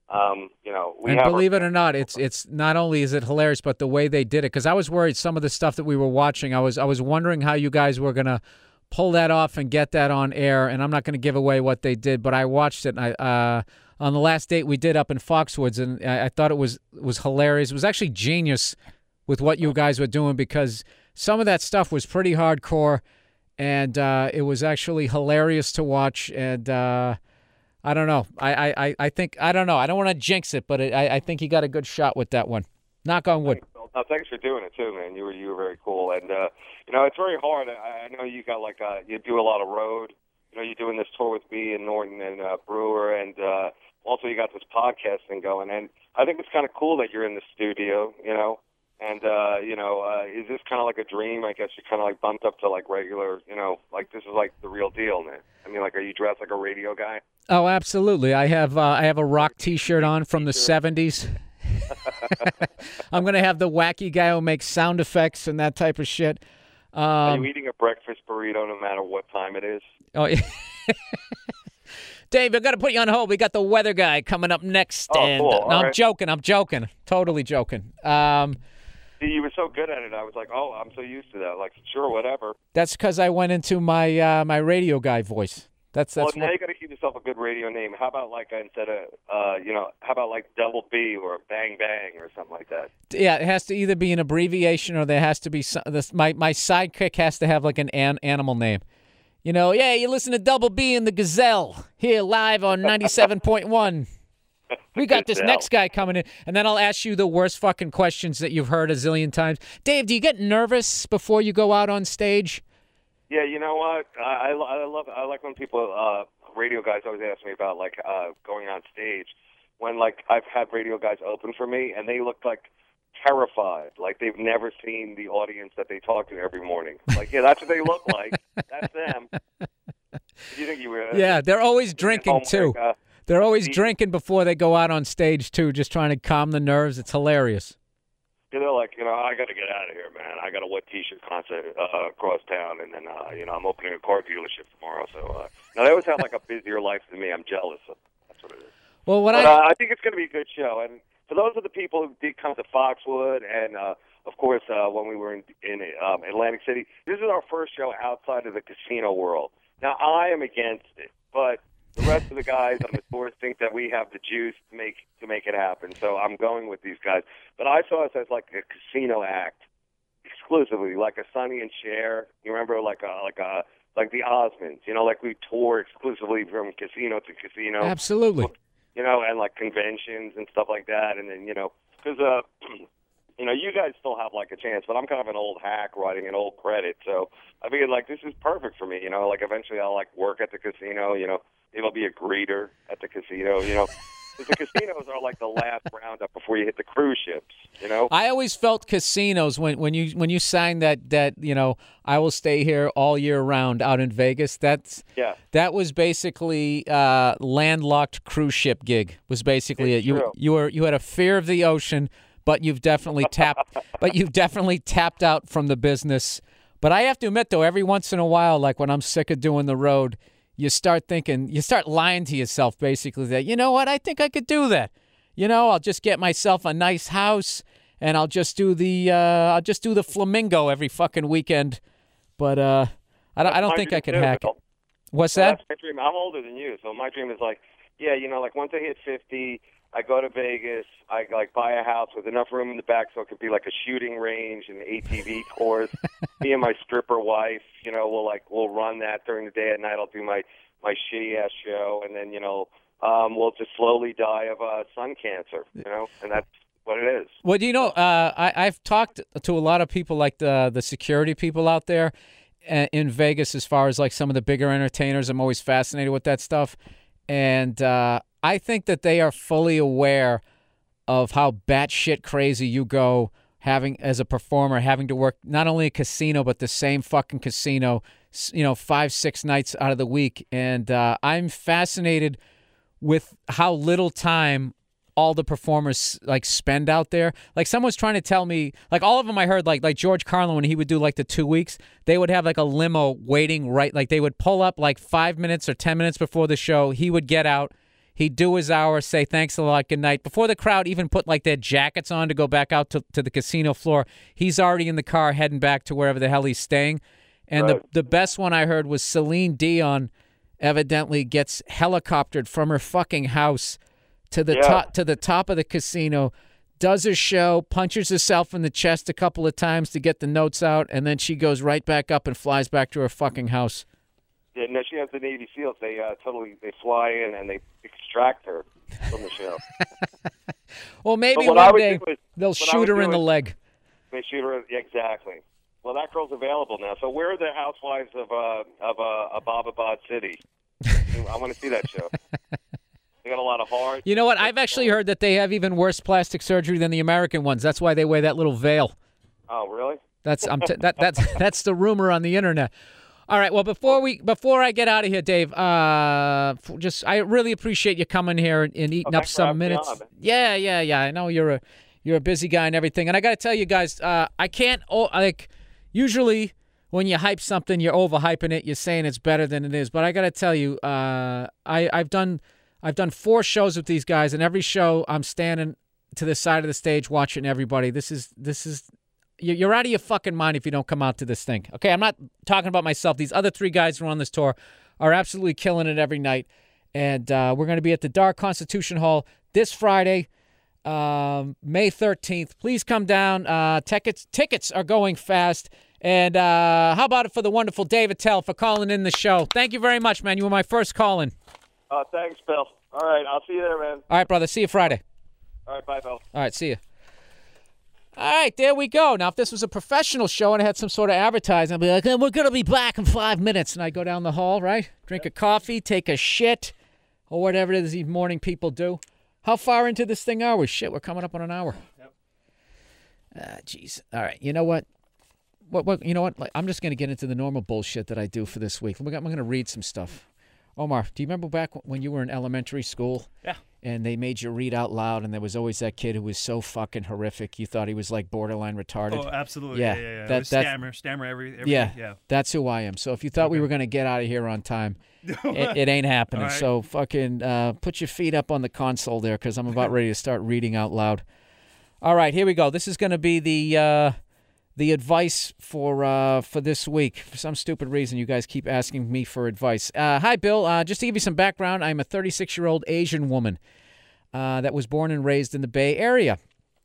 we And have believe it or not, it's not only is it hilarious, but the way they did it. Because I was worried some of the stuff that we were watching, I was wondering how you guys were gonna pull that off and get that on air. And I'm not going to give away what they did, but I watched it. And on the last date we did up in Foxwoods, and I thought it was hilarious. It was actually genius with what you guys were doing, because some of that stuff was pretty hardcore, and it was actually hilarious to watch. And I don't know. I think I don't know. I don't want to jinx it, but I think you got a good shot with that one. Knock on wood. Thanks for doing it too, man. You were very cool, and it's very hard. I know you got you do a lot of road. You're doing this tour with me and Norton and Brewer, and also you got this podcast thing going. And I think it's kind of cool that you're in the studio. And is this kind of like a dream? I guess you kind of like bumped up to like regular, like this is like the real deal, man. I mean, like, are you dressed like a radio guy? Oh, absolutely. I have a rock T-shirt on from the '70s. I'm gonna have the wacky guy who makes sound effects and that type of shit. Are you eating a breakfast burrito no matter what time it is? Oh, yeah. Dave, I've got to put you on hold. We got the weather guy coming up next. Oh, and, cool. No, I'm right. joking. Totally joking. See, you were so good at it. I was like, oh, I'm so used to that. Like, sure, whatever. That's because I went into my my radio guy voice. That's Well, what, now you got to give yourself a good radio name. How about like instead of how about like Double B or Bang Bang or something like that? yeah. It has to either be an abbreviation or there has to be my sidekick has to have like an animal name. Yeah, you listen to Double B and the Gazelle here live on 97.1. We got this next guy coming in, and then I'll ask you the worst fucking questions that you've heard a zillion times. Dave, do you get nervous before you go out on stage? Yeah, you know what? I like when people radio guys always ask me about like going on stage. When like I've had radio guys open for me and they look like terrified, like they've never seen the audience that they talk to every morning. Like, yeah, that's what they look like. That's them. You think you were? Yeah, they're always drinking too. They're always See? drinking before they go out on stage too, just trying to calm the nerves. It's hilarious. They're like, I got to get out of here, man. I got a wet T-shirt concert across town, and then, I'm opening a car dealership tomorrow. So, now they always have like a busier life than me. I'm jealous. That's what it is. Well, I think it's going to be a good show. And for those of the people who did come to Foxwood, and of course, when we were in Atlantic City, this is our first show outside of the casino world. Now, I am against it, but the rest of the guys on the tour think that we have the juice to make it happen. So I'm going with these guys. But I saw us as like a casino act exclusively, like a Sonny and Cher. You remember like the Osmonds, like we tour exclusively from casino to casino. Absolutely. And like conventions and stuff like that. And then, because, you guys still have like a chance, but I'm kind of an old hack writing an old credit. So I figured like this is perfect for me, like eventually I'll like work at the casino, maybe I'll be a greeter at the casino, because the casinos are like the last roundup before you hit the cruise ships, I always felt casinos when you sang that I will stay here all year round out in Vegas. That was basically landlocked cruise ship gig. Was basically it's it. True. You had a fear of the ocean, but you've definitely tapped out from the business. But I have to admit though, every once in a while, like when I'm sick of doing the road, you start lying to yourself basically that, you know what, I think I could do that. I'll just get myself a nice house and I'll just do the Flamingo every fucking weekend. But I don't think I could hack it. What's that? That's my dream. I'm older than you, so my dream is like, like once I hit 50, I go to Vegas, I like buy a house with enough room in the back so it could be like a shooting range and ATV course. Me and my stripper wife, we'll run that during the day. At night I'll do my shitty ass show, and then we'll just slowly die of sun cancer, and that's what it is. Well, I've talked to a lot of people like the security people out there in Vegas as far as like some of the bigger entertainers. I'm always fascinated with that stuff. And I think that they are fully aware of how batshit crazy you go as a performer, having to work not only a casino, but the same fucking casino, 5-6 nights out of the week. And I'm fascinated with how little time all the performers like spend out there. Like someone's trying to tell me, like all of them I heard, like George Carlin, when he would do like the 2 weeks, they would have like a limo waiting like they would pull up like 5 minutes or 10 minutes before the show. He would get out, he'd do his hour, say thanks a lot, good night. Before the crowd even put like their jackets on to go back out to the casino floor, he's already in the car heading back to wherever the hell he's staying. And right. the best one I heard was Celine Dion evidently gets helicoptered from her fucking house to the top of the casino, does her show, punches herself in the chest a couple of times to get the notes out, and then she goes right back up and flies back to her fucking house. Yeah, no, she has the Navy SEALs. They fly in and they extract her from the show. Well, maybe one day they'll shoot her in the leg. They shoot her, exactly. Well, that girl's available now. So where are the housewives of Abbottabad City? I want to see that show. They got a lot of heart. You know what? I've actually heard that they have even worse plastic surgery than the American ones. That's why they wear that little veil. Oh, really? That's the rumor on the internet. All right. Well, before I get out of here, Dave, I really appreciate you coming here and eating up some minutes. Yeah. I know you're a busy guy and everything, and I got to tell you guys, I can't usually when you hype something, you're overhyping it. You're saying it's better than it is, but I got to tell you, I've done 4 shows with these guys, and every show I'm standing to the side of the stage watching everybody. This is. You're out of your fucking mind if you don't come out to this thing. Okay, I'm not talking about myself. These other 3 guys who are on this tour are absolutely killing it every night. And we're going to be at the Dar Constitution Hall this Friday, May 13th. Please come down. Tickets are going fast. And how about it for the wonderful Dave Attell for calling in the show? Thank you very much, man. You were my first call-in. Thanks, Bill. All right, I'll see you there, man. All right, brother. See you Friday. All right, bye, Bill. All right, see you. All right, there we go. Now, if this was a professional show and I had some sort of advertising, I'd be like, we're going to be back in 5 minutes. And I go down the hall, right? Drink a coffee, take a shit, or whatever it is these morning people do. How far into this thing are we? Shit, we're coming up on an hour. Yep. Jeez. All right, you know what? You know what? I'm just going to get into the normal bullshit that I do for this week. I'm going to read some stuff. Omar, do you remember back when you were in elementary school? Yeah. And they made you read out loud, and there was always that kid who was so fucking horrific. You thought he was like borderline retarded. Oh, absolutely. Yeah. Stammer every yeah. That's who I am. So if you thought we were going to get out of here on time, it ain't happening. Right. So fucking put your feet up on the console there, because I'm about ready to start reading out loud. All right, here we go. This is going to be the advice for this week. For some stupid reason, you guys keep asking me for advice. Hi, Bill. Just to give you some background, I'm a 36-year-old Asian woman that was born and raised in the Bay Area.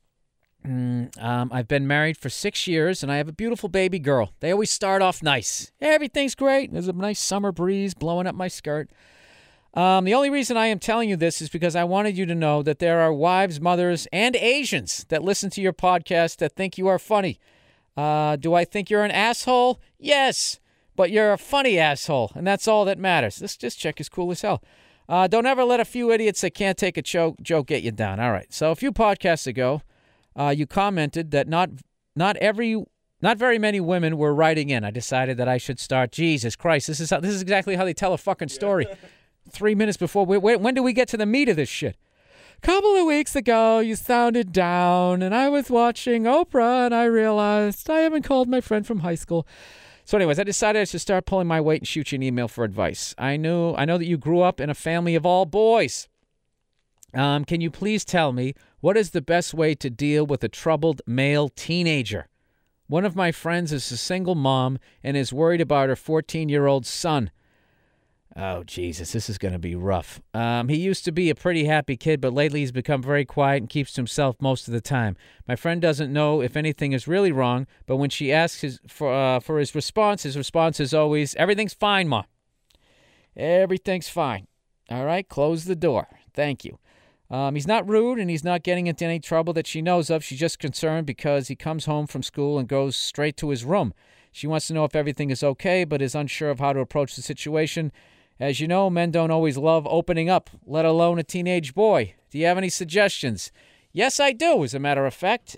I've been married for 6 years, and I have a beautiful baby girl. They always start off nice. Everything's great. There's a nice summer breeze blowing up my skirt. The only reason I am telling you this is because I wanted you to know that there are wives, mothers, and Asians that listen to your podcast that think you are funny. Do I think you're an asshole? Yes, but you're a funny asshole, and that's all that matters. This chick is cool as hell. Don't ever let a few idiots that can't take a joke get you down. All right, so a few podcasts ago, you commented that not very many women were writing in. I decided that I should start. Jesus Christ, this is exactly how they tell a fucking story. 3 minutes before. When do we get to the meat of this shit? Couple of weeks ago, you sounded down, and I was watching Oprah, and I realized I haven't called my friend from high school. So anyways, I decided I should start pulling my weight and shoot you an email for advice. I know that you grew up in a family of all boys. Can you please tell me what is the best way to deal with a troubled male teenager? One of my friends is a single mom and is worried about her 14-year-old son. Oh, Jesus, this is going to be rough. He used to be a pretty happy kid, but lately he's become very quiet and keeps to himself most of the time. My friend doesn't know if anything is really wrong, but when she asks for his response is always, everything's fine, Ma. Everything's fine. All right, close the door. Thank you. He's not rude, and he's not getting into any trouble that she knows of. She's just concerned because he comes home from school and goes straight to his room. She wants to know if everything is okay, but is unsure of how to approach the situation. As you know, men don't always love opening up, let alone a teenage boy. Do you have any suggestions? Yes, I do, as a matter of fact.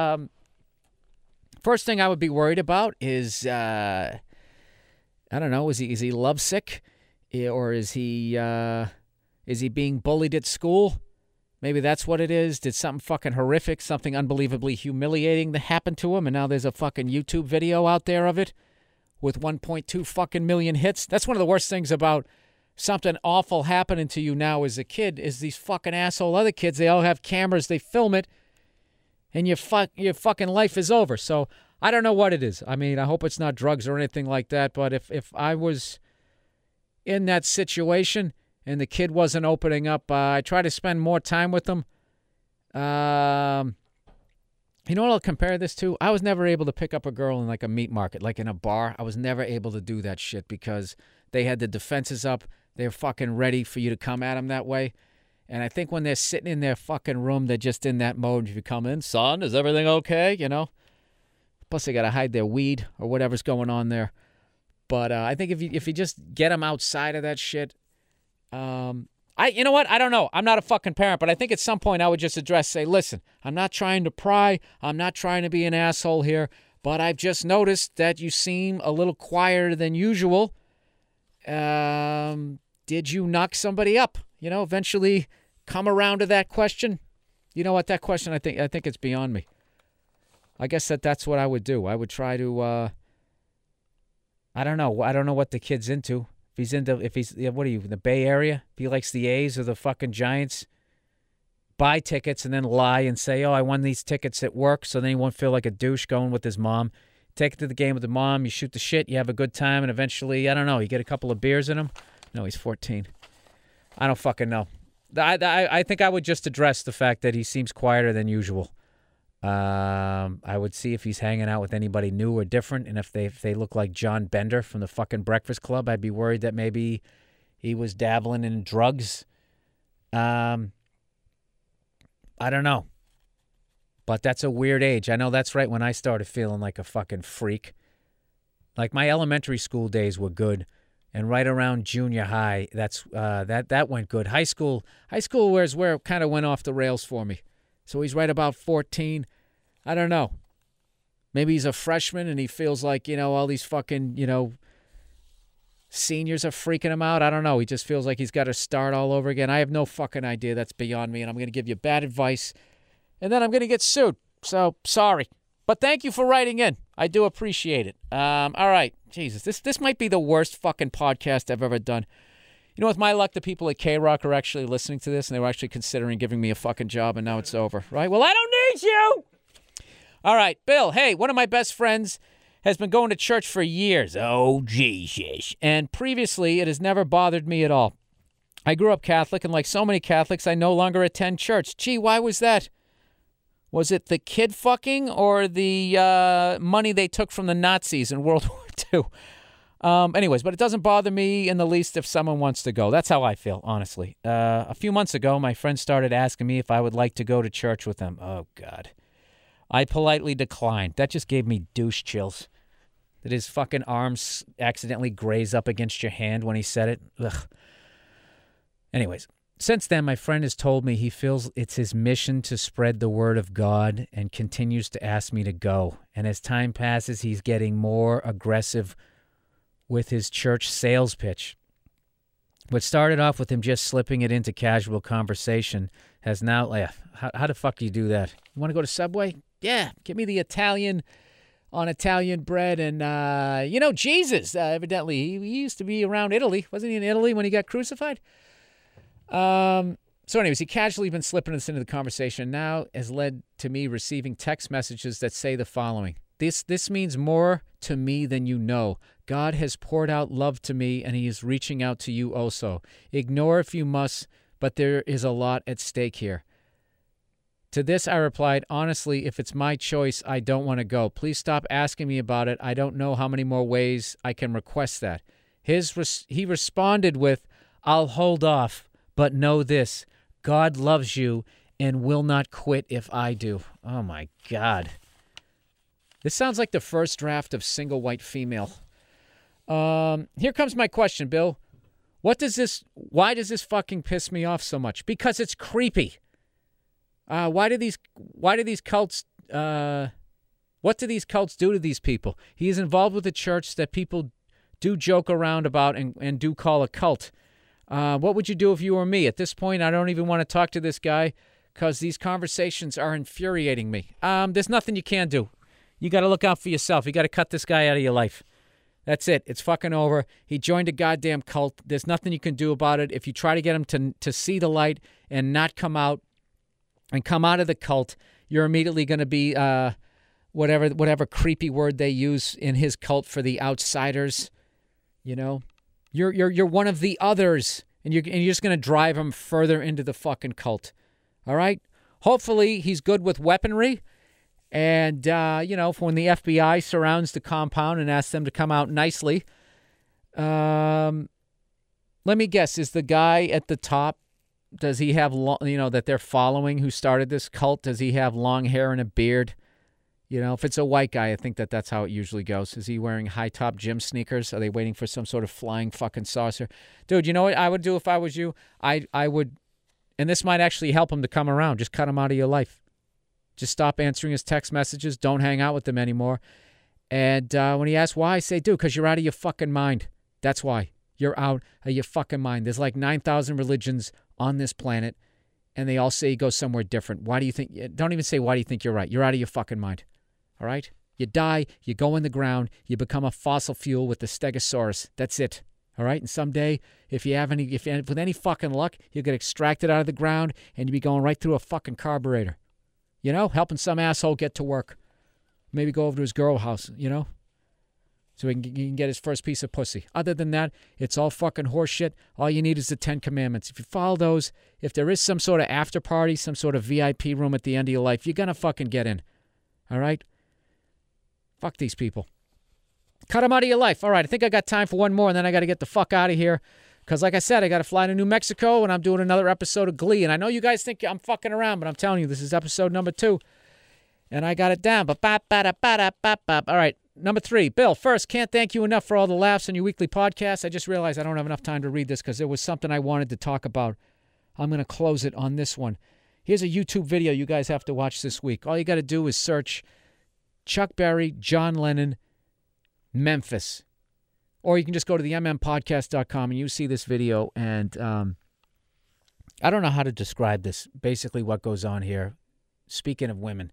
First thing I would be worried about is, I don't know, is he lovesick? Or is he being bullied at school? Maybe that's what it is. Did something fucking horrific, something unbelievably humiliating that happened to him, and now there's a fucking YouTube video out there of it with 1.2 fucking million hits. That's one of the worst things about something awful happening to you now as a kid is these fucking asshole other kids. They all have cameras. They film it, and your fucking life is over. So I don't know what it is. I mean, I hope it's not drugs or anything like that, but if I was in that situation and the kid wasn't opening up, I try to spend more time with them. You know what I'll compare this to? I was never able to pick up a girl in like a meat market, like in a bar. I was never able to do that shit because they had the defenses up. They're fucking ready for you to come at them that way. And I think when they're sitting in their fucking room, they're just in that mode. If you come in, son, is everything okay? You know? Plus they got to hide their weed or whatever's going on there. But I think if you just get them outside of that shit, You know what? I don't know. I'm not a fucking parent, but I think at some point I would just say, listen, I'm not trying to pry. I'm not trying to be an asshole here, but I've just noticed that you seem a little quieter than usual. Did you knock somebody up? You know, eventually come around to that question. You know what? That question, I think it's beyond me. I guess that's what I would do. I would try to, I don't know. I don't know what the kid's into. What are you, in the Bay Area? If he likes the A's or the fucking Giants, buy tickets and then lie and say, oh, I won these tickets at work, so then he won't feel like a douche going with his mom. Take it to the game with the mom, you shoot the shit, you have a good time, and eventually, I don't know, you get a couple of beers in him. No, he's 14. I don't fucking know. I think I would just address the fact that he seems quieter than usual. I would see if he's hanging out with anybody new or different, and if they look like John Bender from the fucking Breakfast Club, I'd be worried that maybe he was dabbling in drugs. I don't know. But that's a weird age. I know that's right when I started feeling like a fucking freak. Like my elementary school days were good, and right around junior high, that went good. High school was where it kind of went off the rails for me. So he's right about 14. I don't know. Maybe he's a freshman and he feels like, all these fucking, seniors are freaking him out. I don't know. He just feels like he's got to start all over again. I have no fucking idea. That's beyond me, and I'm going to give you bad advice, and then I'm going to get sued. So, sorry. But thank you for writing in. I do appreciate it. All right. Jesus, this might be the worst fucking podcast I've ever done. You know, with my luck, the people at K-Rock are actually listening to this, and they were actually considering giving me a fucking job, and now it's over, right? Well, I don't need you! All right, Bill, hey, one of my best friends has been going to church for years. Oh, Jesus. And previously, it has never bothered me at all. I grew up Catholic, and like so many Catholics, I no longer attend church. Gee, why was that? Was it the kid fucking or the money they took from the Nazis in World War II? Anyways, but it doesn't bother me in the least if someone wants to go. That's how I feel, honestly. A few months ago, my friend started asking me if I would like to go to church with them. Oh, God. I politely declined. That just gave me douche chills. Did his fucking arms accidentally graze up against your hand when he said it? Ugh. Anyways, since then, my friend has told me he feels it's his mission to spread the word of God and continues to ask me to go. And as time passes, he's getting more aggressive with his church sales pitch. What started off with him just slipping it into casual conversation has now, how the fuck do you do that? You want to go to Subway? Yeah, give me the Italian on Italian bread. And, Jesus, evidently, he used to be around Italy. Wasn't he in Italy when he got crucified? So anyways, he casually been slipping this into the conversation now has led to me receiving text messages that say the following. This means more to me than you know. God has poured out love to me, and he is reaching out to you also. Ignore if you must, but there is a lot at stake here. To this, I replied, honestly, if it's my choice, I don't want to go. Please stop asking me about it. I don't know how many more ways I can request that. He responded with, I'll hold off, but know this. God loves you and will not quit if I do. Oh, my God. This sounds like the first draft of Single White Female. Here comes my question, Bill. Why does this fucking piss me off so much? Because it's creepy. Why do these cults, what do these cults do to these people? He is involved with a church that people do joke around about and do call a cult. What would you do if you were me? At this point, I don't even want to talk to this guy because these conversations are infuriating me. There's nothing you can do. You got to look out for yourself. You got to cut this guy out of your life. That's it. It's fucking over. He joined a goddamn cult. There's nothing you can do about it. If you try to get him to see the light and not come out and come out of the cult, you're immediately going to be whatever creepy word they use in his cult for the outsiders. You know, you're one of the others, and you're just going to drive him further into the fucking cult. All right. Hopefully he's good with weaponry. And, when the FBI surrounds the compound and asks them to come out nicely, let me guess, is the guy at the top, does he have, that they're following who started this cult, does he have long hair and a beard? You know, if it's a white guy, I think that's how it usually goes. Is he wearing high-top gym sneakers? Are they waiting for some sort of flying fucking saucer? Dude, you know what I would do if I was you? I would, and this might actually help him to come around. Just cut him out of your life. Just stop answering his text messages. Don't hang out with him anymore. And when he asks why, say, dude, because you're out of your fucking mind. That's why. You're out of your fucking mind. There's like 9,000 religions on this planet, and they all say you go somewhere different. Why do you think? Don't even say, why do you think you're right? You're out of your fucking mind. All right? You die, you go in the ground, you become a fossil fuel with the Stegosaurus. That's it. All right? And someday, if you with any fucking luck, you'll get extracted out of the ground and you'll be going right through a fucking carburetor. You know? Helping some asshole get to work. Maybe go over to his girl house, you know? So he can get his first piece of pussy. Other than that, it's all fucking horse shit. All you need is the 10 Commandments. If you follow those, if there is some sort of after party, some sort of VIP room at the end of your life, you're going to fucking get in. All right? Fuck these people. Cut them out of your life. All right, I think I got time for one more, and then I got to get the fuck out of here. Because like I said, I got to fly to New Mexico, and I'm doing another episode of Glee. And I know you guys think I'm fucking around, but I'm telling you, this is episode number 2. And I got it down. All right, number 3. Bill, first, can't thank you enough for all the laughs on your weekly podcast. I just realized I don't have enough time to read this because there was something I wanted to talk about. I'm going to close it on this one. Here's a YouTube video you guys have to watch this week. All you got to do is search Chuck Berry, John Lennon, Memphis. Or you can just go to the mmpodcast.com and you see this video. And I don't know how to describe this. Basically what goes on here, speaking of women.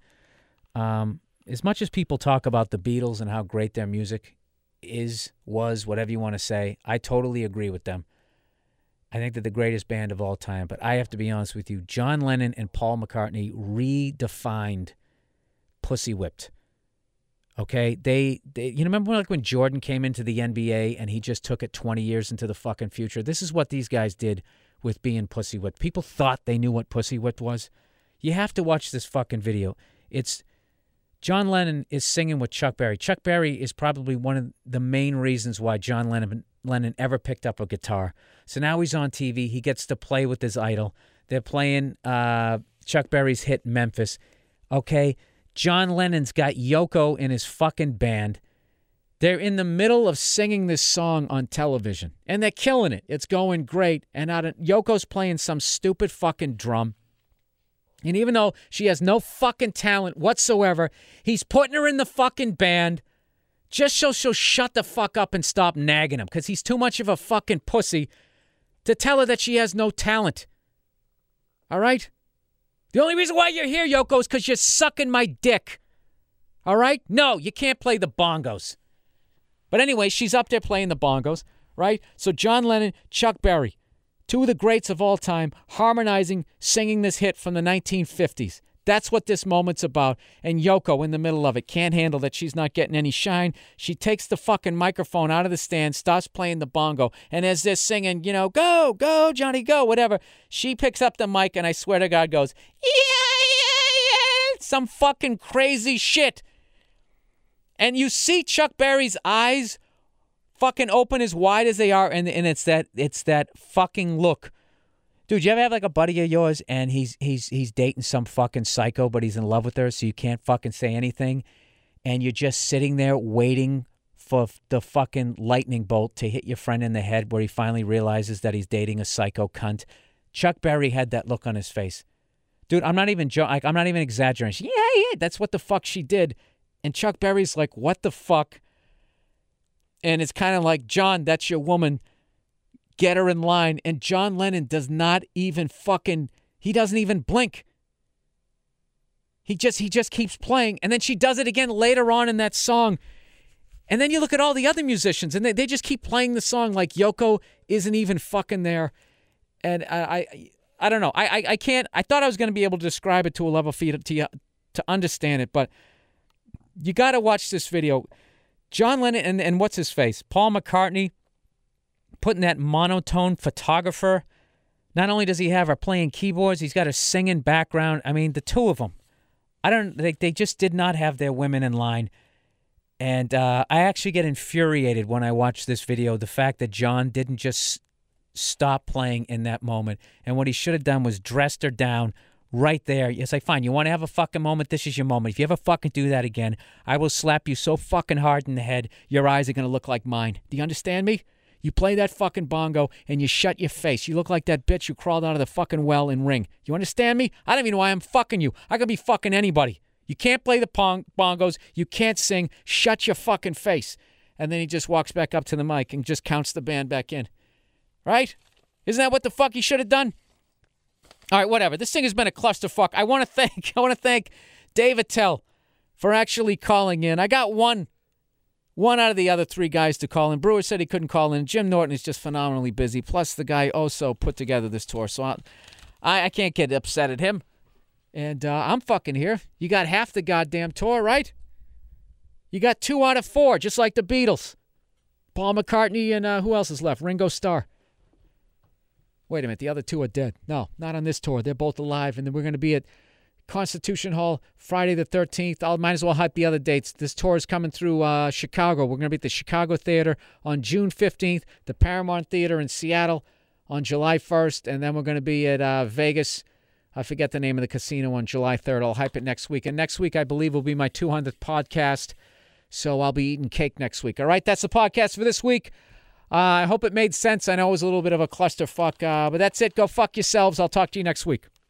As much as people talk about the Beatles and how great their music was, whatever you want to say, I totally agree with them. I think they're the greatest band of all time. But I have to be honest with you, John Lennon and Paul McCartney redefined Pussy Whipped. Okay, they you remember like when Jordan came into the NBA and he just took it 20 years into the fucking future? This is what these guys did with being Pussy Whipped. People thought they knew what Pussy Whipped was. You have to watch this fucking video. It's John Lennon is singing with Chuck Berry. Chuck Berry is probably one of the main reasons why John Lennon ever picked up a guitar. So now he's on TV. He gets to play with his idol. They're playing Chuck Berry's hit Memphis. Okay, John Lennon's got Yoko in his fucking band. They're in the middle of singing this song on television, and they're killing it. It's going great, and Yoko's playing some stupid fucking drum. And even though she has no fucking talent whatsoever, he's putting her in the fucking band just so she'll shut the fuck up and stop nagging him, because he's too much of a fucking pussy to tell her that she has no talent. All right? The only reason why you're here, Yoko, is because you're sucking my dick. All right? No, you can't play the bongos. But anyway, she's up there playing the bongos, right? So John Lennon, Chuck Berry, two of the greats of all time, harmonizing, singing this hit from the 1950s. That's what this moment's about. And Yoko, in the middle of it, can't handle that she's not getting any shine. She takes the fucking microphone out of the stand, starts playing the bongo. And as they're singing, you know, go, go, Johnny, go, whatever, she picks up the mic and I swear to God goes, yeah, some fucking crazy shit. And you see Chuck Berry's eyes fucking open as wide as they are, and it's that fucking look. Dude, you ever have like a buddy of yours and he's dating some fucking psycho, but he's in love with her, so you can't fucking say anything, and you're just sitting there waiting for the fucking lightning bolt to hit your friend in the head where he finally realizes that he's dating a psycho cunt? Chuck Berry had that look on his face. Dude, I'm not even exaggerating. Yeah, that's what the fuck she did. And Chuck Berry's like, what the fuck? And it's kind of like, John, that's your woman. Get her in line. And John Lennon does not even he doesn't even blink. He just keeps playing. And then she does it again later on in that song. And then you look at all the other musicians, and they just keep playing the song like Yoko isn't even fucking there. And I don't know. I can't. I thought I was going to be able to describe it to a level for you to understand it, but you got to watch this video. John Lennon and what's his face? Paul McCartney putting that monotone photographer. Not only does he have her playing keyboards, he's got a singing background. I mean, the two of them. They just did not have their women in line. And I actually get infuriated when I watch this video. The fact that John didn't just stop playing in that moment. And what he should have done was dressed her down, right there. You say, fine, you want to have a fucking moment? This is your moment. If you ever fucking do that again, I will slap you so fucking hard in the head, your eyes are going to look like mine. Do you understand me? You play that fucking bongo and you shut your face. You look like that bitch who crawled out of the fucking well in Ring. You understand me? I don't even know why I'm fucking you. I could be fucking anybody. You can't play the bongos. You can't sing. Shut your fucking face. And then he just walks back up to the mic and just counts the band back in. Right? Isn't that what the fuck he should have done? All right, whatever. This thing has been a clusterfuck. I want to thank Dave Attell for actually calling in. I got one out of the other three guys to call in. Brewer said he couldn't call in. Jim Norton is just phenomenally busy. Plus, the guy also put together this tour. So I can't get upset at him. And I'm fucking here. You got half the goddamn tour, right? You got 2 out of 4, just like the Beatles. Paul McCartney and who else is left? Ringo Starr. Wait a minute, the other 2 are dead. No, not on this tour. They're both alive. And then we're going to be at Constitution Hall Friday the 13th. I might as well hype the other dates. This tour is coming through Chicago. We're going to be at the Chicago Theater on June 15th, the Paramount Theater in Seattle on July 1st, and then we're going to be at Vegas. I forget the name of the casino on July 3rd. I'll hype it next week. And next week, I believe, will be my 200th podcast. So I'll be eating cake next week. All right, that's the podcast for this week. I hope it made sense. I know it was a little bit of a clusterfuck, but that's it. Go fuck yourselves. I'll talk to you next week.